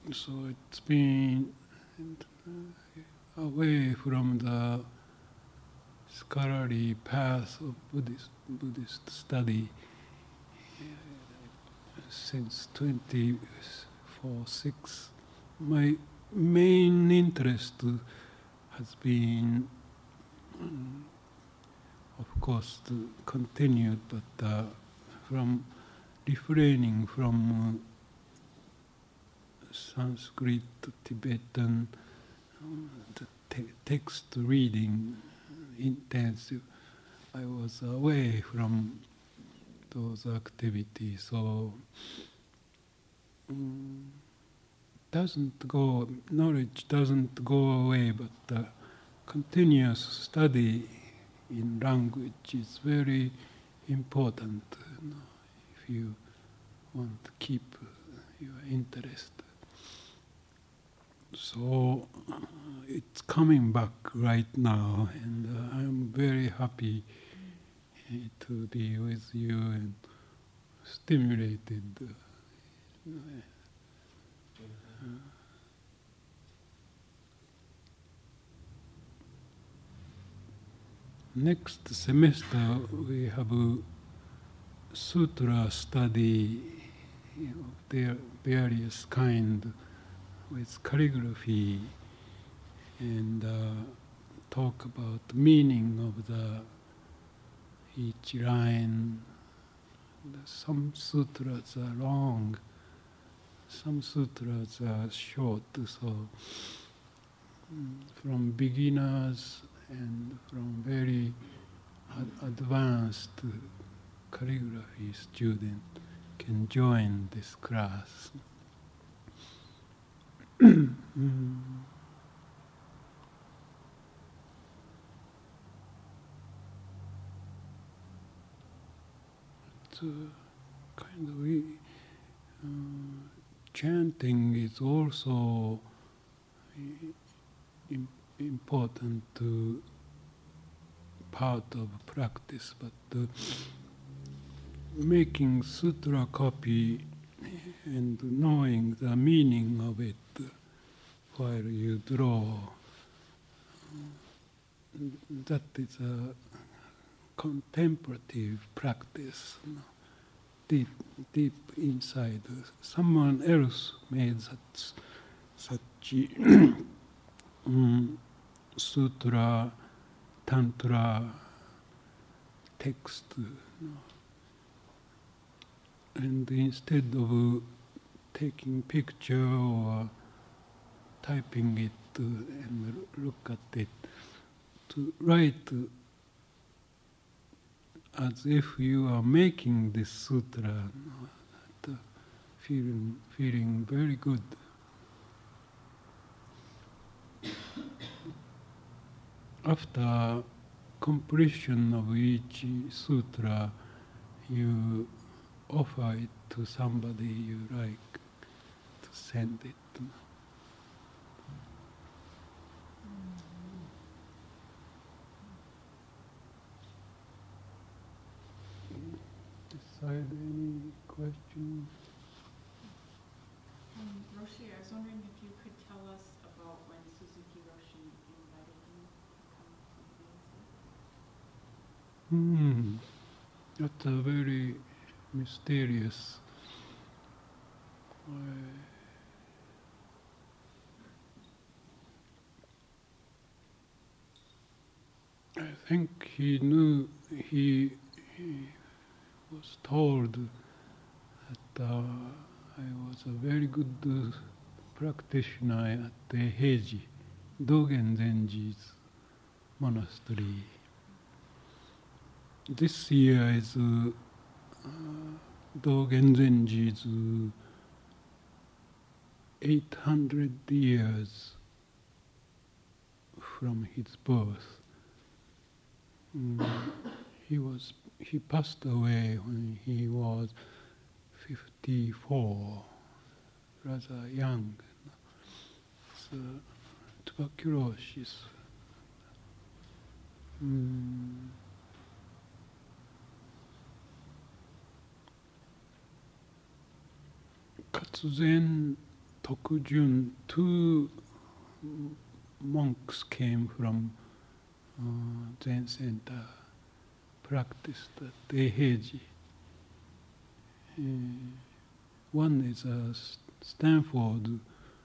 So it's been away from the scholarly path of Buddhist study since 24/6. My main interest has been, of course, continued, but from refraining from Sanskrit, Tibetan, the text reading intensive. I was away from those activities, so knowledge doesn't go away, but continuous study in language is very important, if you want to keep your interest. So it's coming back right now, and I'm very happy to be with you and stimulated. Next semester we have a sutra study of their various kind with calligraphy and talk about the meaning of each line. Some sutras are long, some sutras are short, so from beginners and from very advanced calligraphy student can join this class. It's kind of chanting is also important to part of practice, but making sutra copy and knowing the meaning of it while you draw, that is a contemplative practice, deep inside. Someone else made such sutra, tantra text, and instead of taking picture or typing it and look at it, to write as if you are making this sutra, feeling very good. After completion of each sutra, you offer it to somebody you like to send it. Decide any questions? Roshi, I was wondering if you could tell us about when Suzuki Roshi invited you to come to the That's a very mysterious. I think he knew, he was told that I was a very good practitioner at the Heiji, Dogen Zenji's monastery. This year is Dogen Zenji's 800 years from his birth. He passed away when he was 54, rather young. So, tuberculosis. Katsuzen Tokujun, two monks came from Zen Center, practiced at Eiheiji. One is a Stanford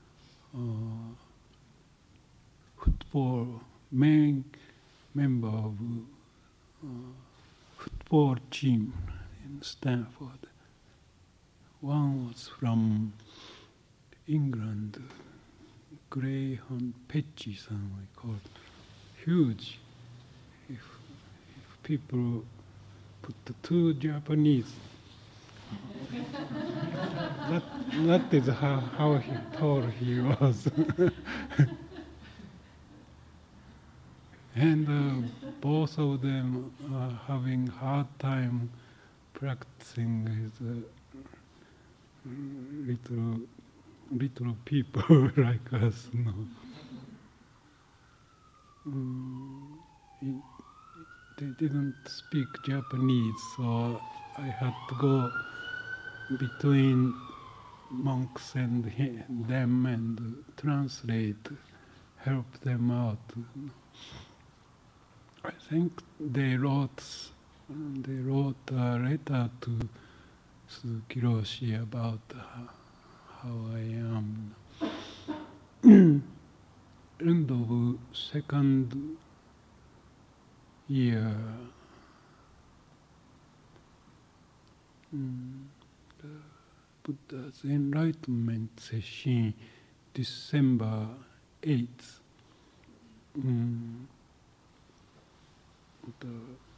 football main member of football team in Stanford. One was from England, Graham Petchison, we call it. Huge. If people put the two Japanese, that is how he tall he was. And both of them are having hard time practicing with little people like us. No. They didn't speak Japanese, so I had to go between monks and them and translate, help them out. I think they wrote a letter to Suzuki Roshi about how I am. End of second year, the Buddha's enlightenment session, December 8th. The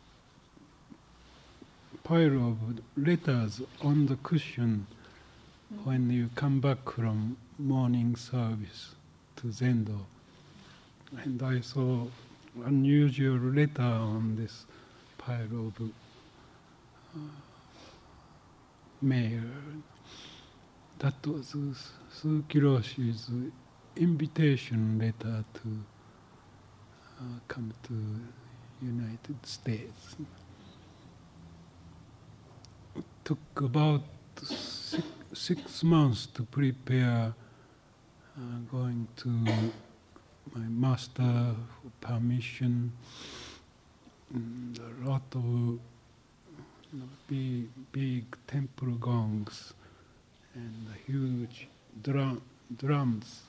pile of letters on the cushion when you come back from morning service to Zendo. And I saw unusual letter on this pile of mail. That was Suzuki Roshi's invitation letter to come to United States. It took about 6 months to prepare going to my master for permission, and a lot of big temple gongs and huge drums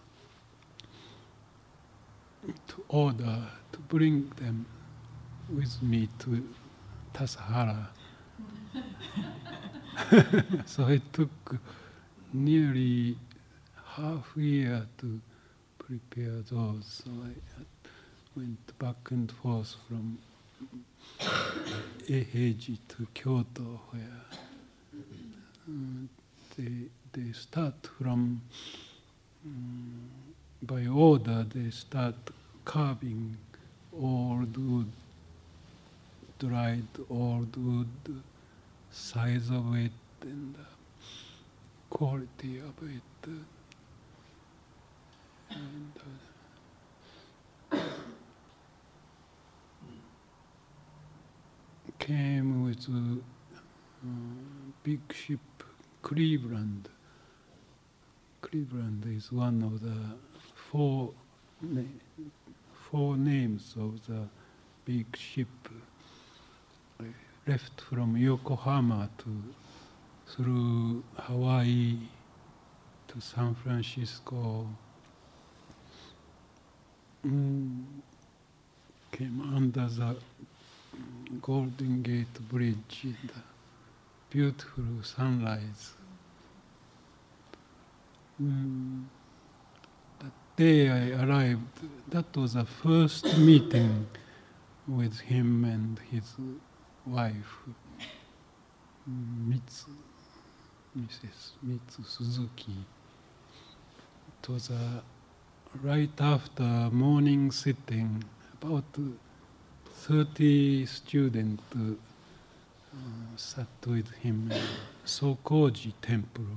to order to bring them with me to Tassajara. So it took nearly half a year to prepare those. So I went back and forth from Eiheiji to Kyoto, where they start from, by order, they start carving old wood, dried old wood, size of it and the quality of it. And came with big ship, Cleveland. Cleveland is one of the four names of the big ship. I left from Yokohama through Hawaii to San Francisco. Came under the Golden Gate Bridge, the beautiful sunrise. That day I arrived, that was the first meeting with him and his wife, Mrs. Mitsu Suzuki. It was right after morning sitting, about 30 students sat with him in Sokoji Temple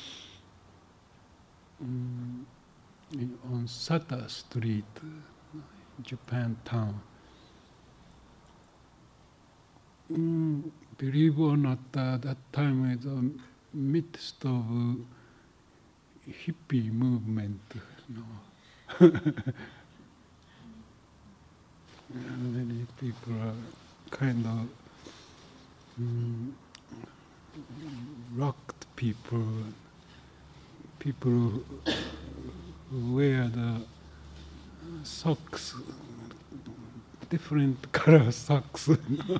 on Sata Street, Japantown. Believe or not, that time in the midst of hippie movement, you know. And many people are kind of rocked people, people who wear the socks, different color socks. You know.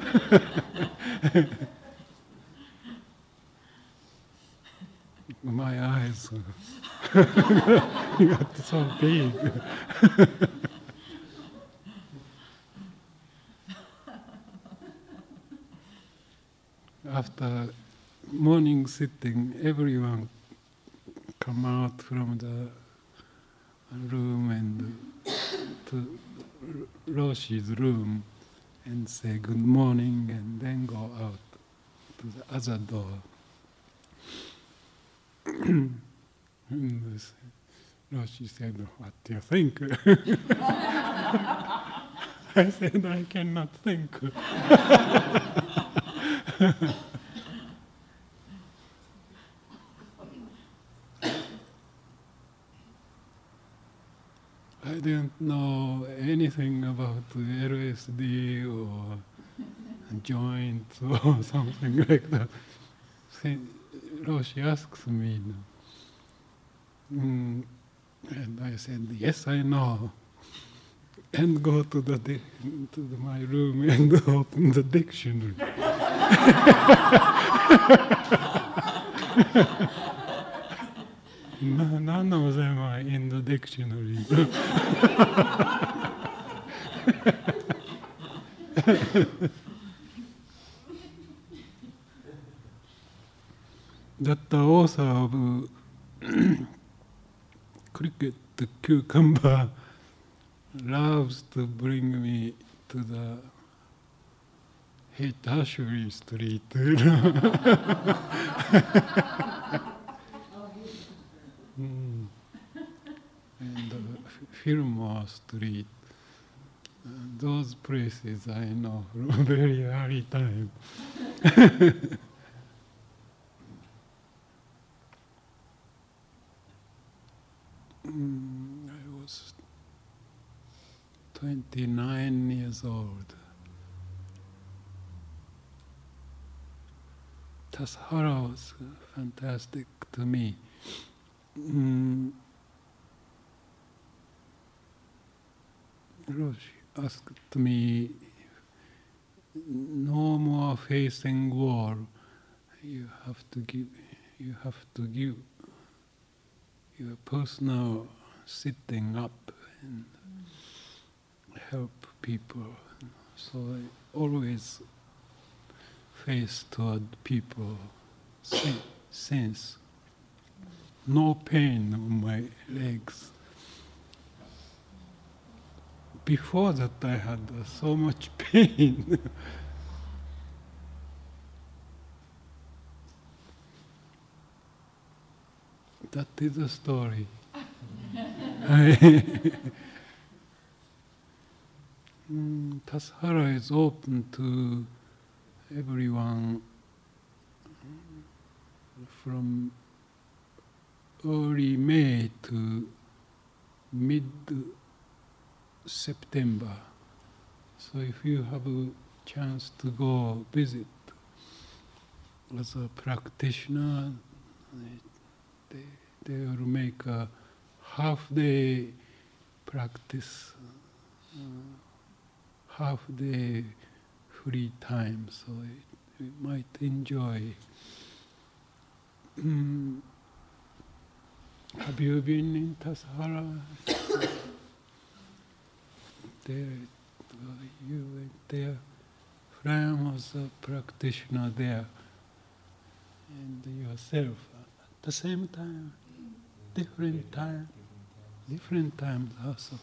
My eyes got so big. After morning sitting, everyone come out from the room and to Roshi's room and say good morning and then go out to the other door. And Roshi said, "What do you think?" I said, "I cannot think." I didn't know anything about LSD or joints or something like that. Roshi asks me, and I said, "Yes, I know." And go to my room and open the dictionary. None of them are in the dictionary. That the author of Cricket the Cucumber loves to bring me to the Haight-Ashbury Street, you know. And Fillmore Street. Those places I know from a very early time. I was 29 years old. Tassajara was fantastic to me. Roshi asked me, "No more facing wall. You have to give your personal sitting up and help people." So I always face toward people, sense no pain on my legs. Before that I had so much pain. That is the story. Tassajara is open to everyone from early May to mid-September. So if you have a chance to go visit as a practitioner, they will make a half-day practice, half-day free time, so you might enjoy. Have you been in Tassajara? You went there. Fran was a practitioner there, and yourself at the same time, different times also.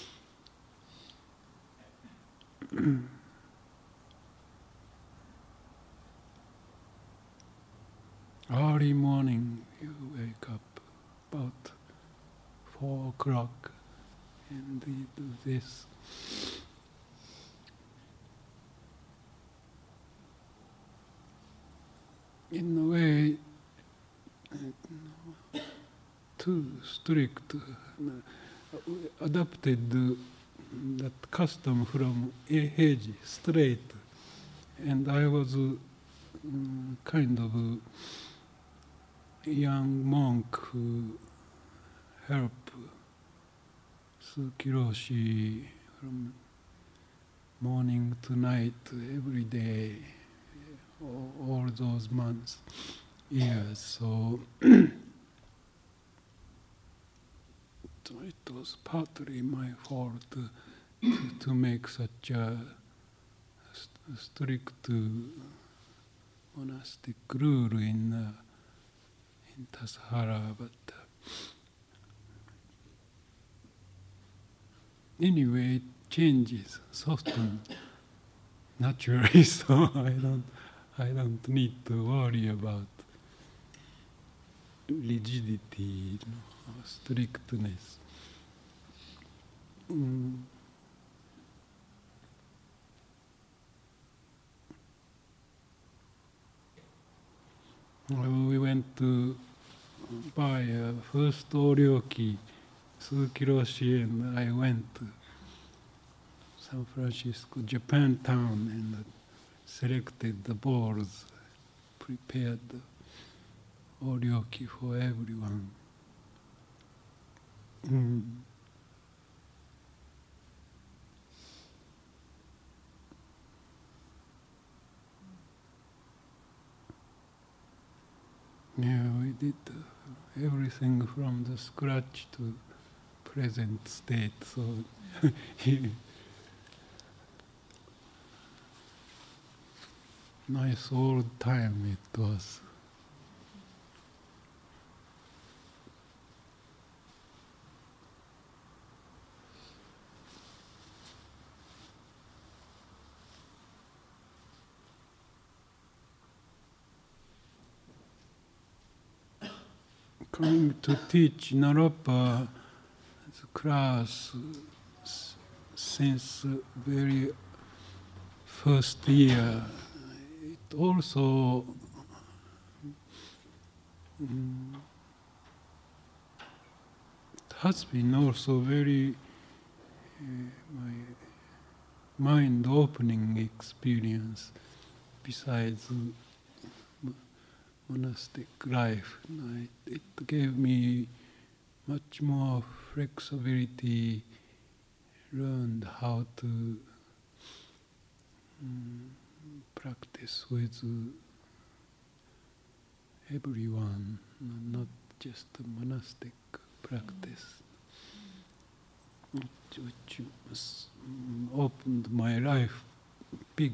Early morning, you wake up about 4 o'clock and you do this. In a way, too strict. Adopted that custom from Heiji, straight, and I was kind of a young monk who helped Sukiroshi from morning to night, every day, all those months, years. So it was partly my fault to make such a strict monastic rule in Tassajara, but anyway, it changes, softens naturally. So I don't need to worry about rigidity, or strictness. We went to buy a first Oryoki. Sukiroshi and I went to San Francisco, Japantown, and selected the bowls, prepared the Oryoki for everyone. Yeah, we did everything from the scratch to present state. So nice old time it was. Coming to teach Naropa class since very first year, it also it has been also very my mind-opening experience besides monastic life. It gave me much more flexibility, learned how to practice with everyone, not just a monastic practice, which opened my life big.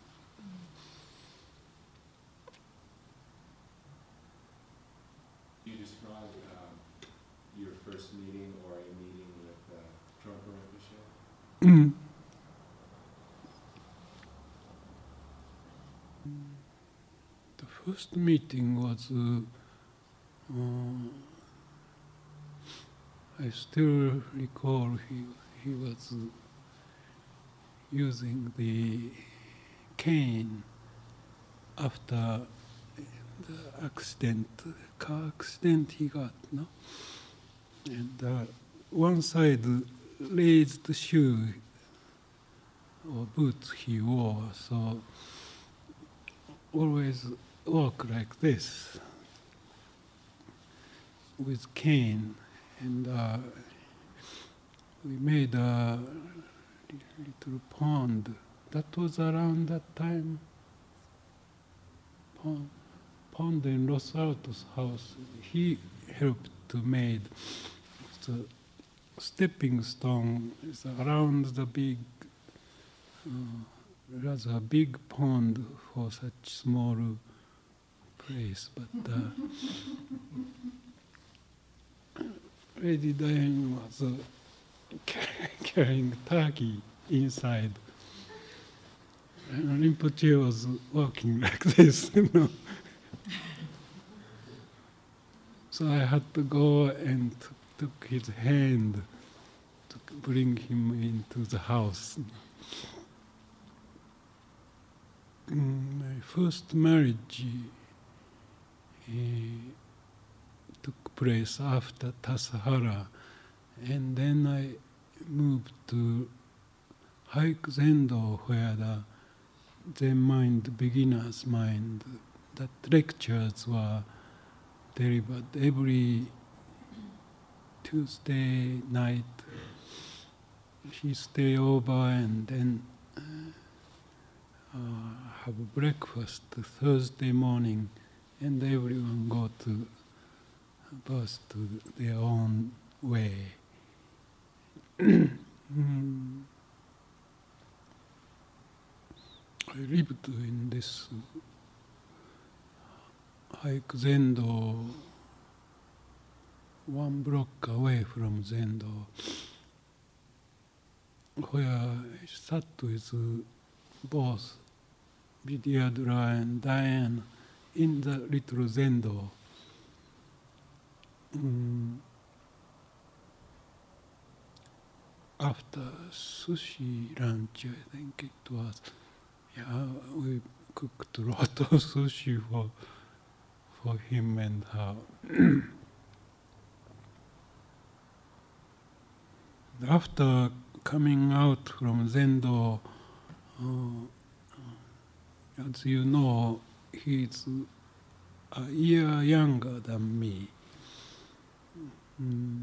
You describe your first meeting or a meeting with Trungpa Rinpoche? The first meeting was, I still recall he was using the cane after the accident, car accident he got, no? And one side raised shoe or boots he wore, so always walk like this with cane, and we made a little pond. That was around that time. Pond in Los Altos house. He helped to make the stepping stone is around the big, rather big pond for such small place. But Lady Diane was carrying turkey inside. And Rinpoche was walking like this, you know. So I had to go and took his hand to bring him into the house. In my first marriage to took place after Tassajara. And then I moved to Haiku Zendo, where the Zen mind, beginner's mind, that lectures were delivered every Tuesday night. He stay over and then have breakfast Thursday morning, and everyone go to bus to their own way. I lived in this Haiku Zendo, one block away from Zendo, where I sat with both Vidyadhara and Diane in the little Zendo. After sushi lunch, I think it was, we cooked a lot of sushi for him and her. After coming out from Zendo, as you know, he's a year younger than me. And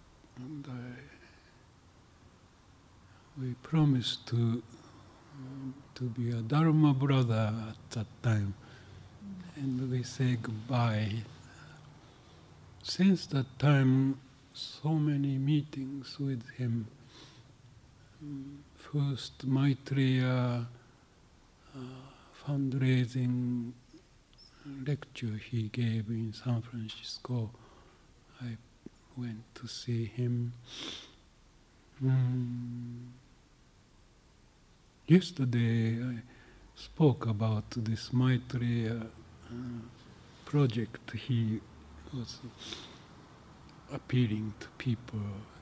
we promised to be a Dharma brother at that time, and we say goodbye. Since that time, so many meetings with him. First Maitreya fundraising lecture he gave in San Francisco. I went to see him. Yesterday I spoke about this Maitreya project he was appealing to people.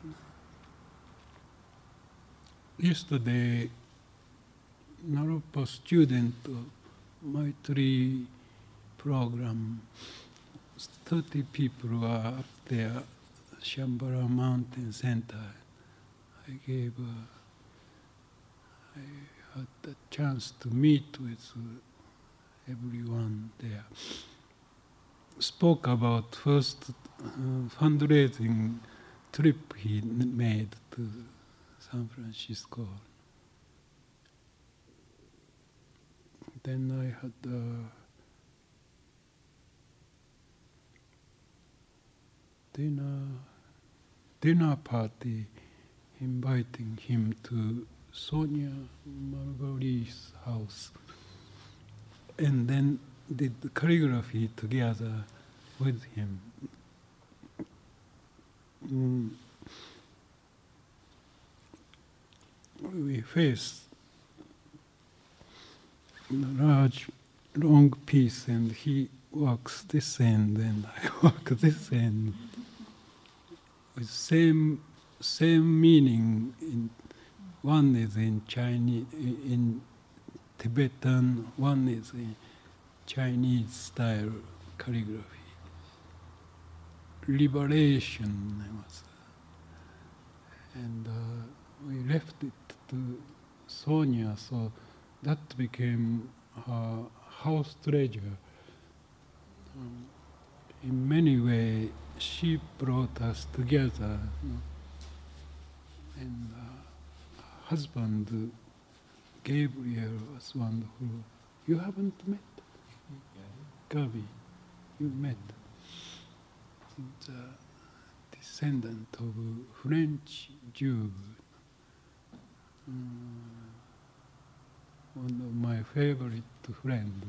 Yesterday, Naropa student of Maitreya program, 30 people were up there, Shambhala Mountain Center. I had the chance to meet with everyone there. Spoke about first fundraising trip he made to San Francisco. Then I had dinner party inviting him to Sonia Margoli's house, and then did the calligraphy together with him. We faced a large, long piece, and he works this end, and I work this end, with same meaning. One is in Chinese, in Tibetan. One is in Chinese style calligraphy. Liberation was, and we left it to Sonia, so that became her house treasure. In many ways, she brought us together, and husband Gabriel was wonderful. You haven't met? Gabi, you met. He's a descendant of French Jew. One of my favorite friends.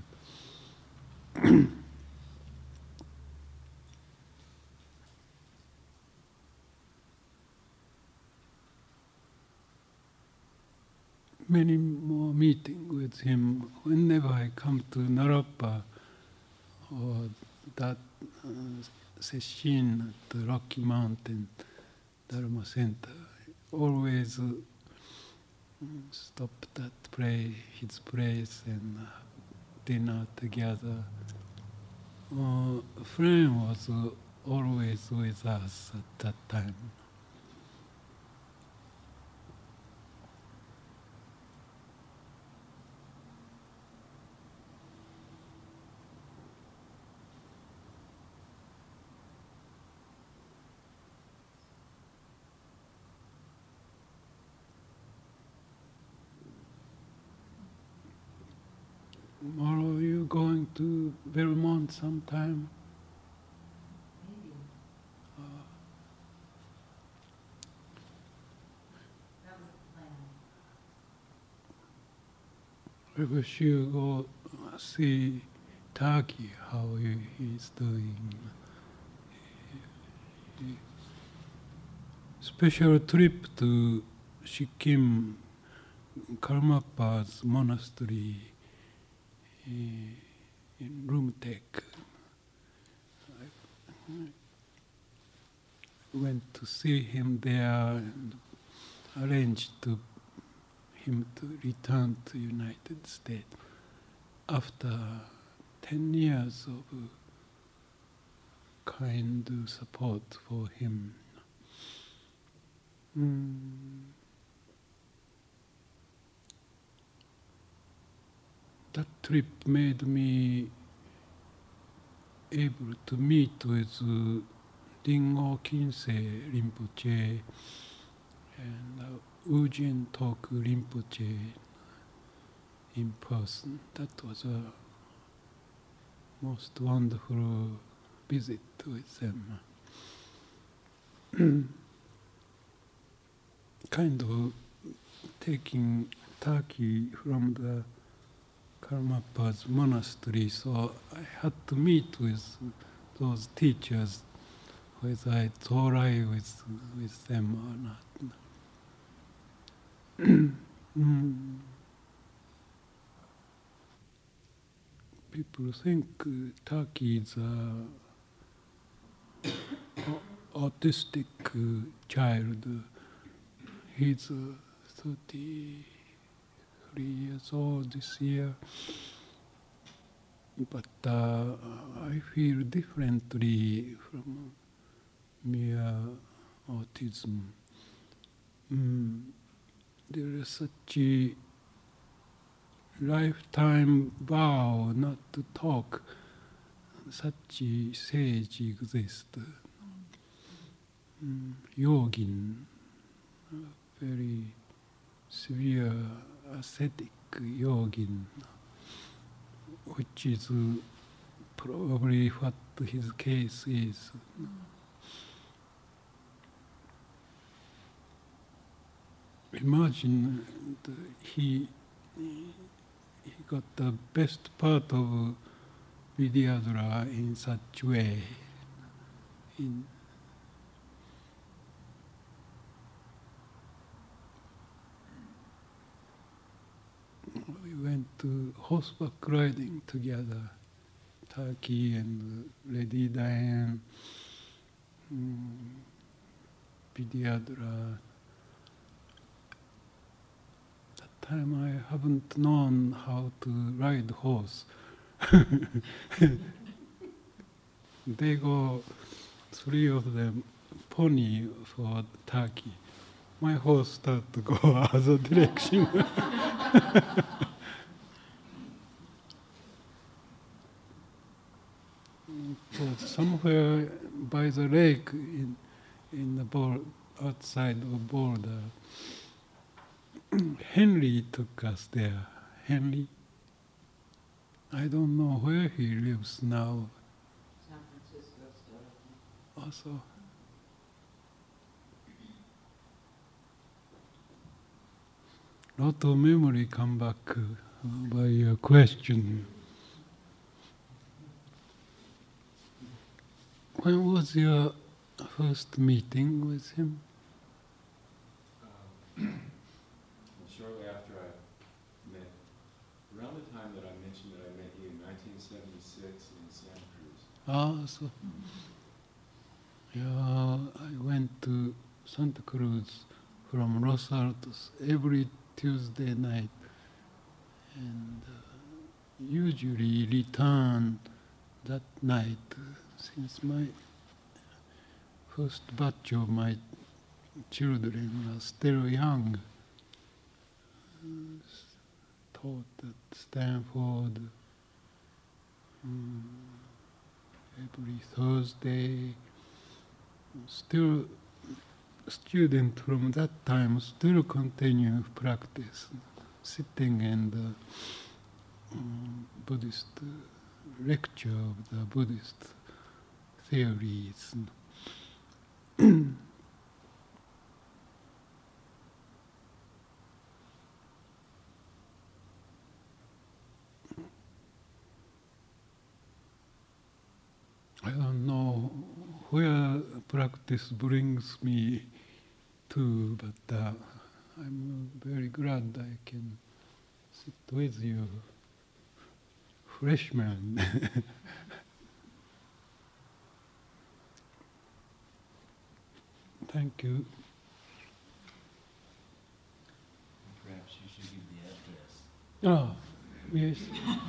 Many more meetings with him. Whenever I come to Naropa or that session at the Rocky Mountain Dharma Center, I always stop at his place and have dinner together. A friend was always with us at that time. Tomorrow you going to Vermont sometime? Maybe. That was the plan. I wish you go see Taki, how he's doing. Special trip to Sikkim, Karmapa's monastery in Rumtek. I went to see him there and arranged him to return to United States after 10 years of kind support for him. That trip made me able to meet with Ringo Kinsei Rinpoche and Ujin Toku Rinpoche in person. That was a most wonderful visit with them. Kind of taking Turkey from the Karmapa's monastery, so I had to meet with those teachers, whether it's all right with them or not. People think Taki is an autistic child. He's 33 years old this year, but I feel differently from mere autism. There is such a lifetime vow not to talk. Such a sage exists. Yogin, very severe ascetic yogin, which is probably what his case is. Imagine he got the best part of Vidyadhara in such way. We went to horseback riding together, Taki and Lady Diane, Vidyadhara. That time I haven't known how to ride horse. They go, 3 of them, pony for Taki. My horse started to go other direction. So somewhere by the lake in the outside the border, Henry took us there. Henry, I don't know where he lives now. San Francisco still. Also, lot of memory come back by your question. When was your first meeting with him? Shortly after I met, around the time that I mentioned that I met you in 1976 in Santa Cruz. So yeah, I went to Santa Cruz from Los Altos every Tuesday night, and usually return that night, since my first batch of my children are still young. Taught at Stanford every Thursday. Still, student from that time still continue practice, sitting and Buddhist lecture of the Buddhist theories. I don't know where practice brings me to, but I'm very glad I can sit with you, freshman. Thank you. Perhaps you should give the address. Oh, yes.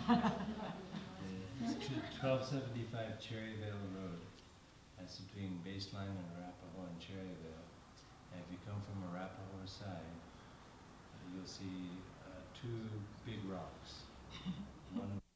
It's 1275 Cherryvale Road. That's between Baseline and Arapahoe and Cherryvale. And if you come from Arapahoe side, you'll see two big rocks. One